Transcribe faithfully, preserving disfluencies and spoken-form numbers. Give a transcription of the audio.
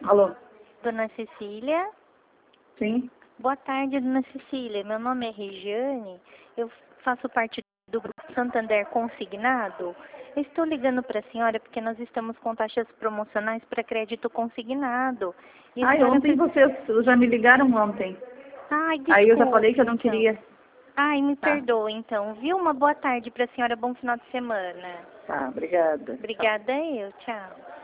Alô? Dona Cecília? Sim? Boa tarde, Dona Cecília. Meu nome é Regiane. Eu faço parte do Grupo Santander Consignado. Eu estou ligando para a senhora porque nós estamos com taxas promocionais para crédito consignado. E a Ai, senhora ontem precisa- vocês já me ligaram ontem. Ai, Aí eu já falei desculpe, que eu não então. queria. Ai, me Tá, perdoe, então. Viu? Uma boa tarde para a senhora. Bom final de semana. tá, obrigada. Tchau. Obrigada eu. Tchau.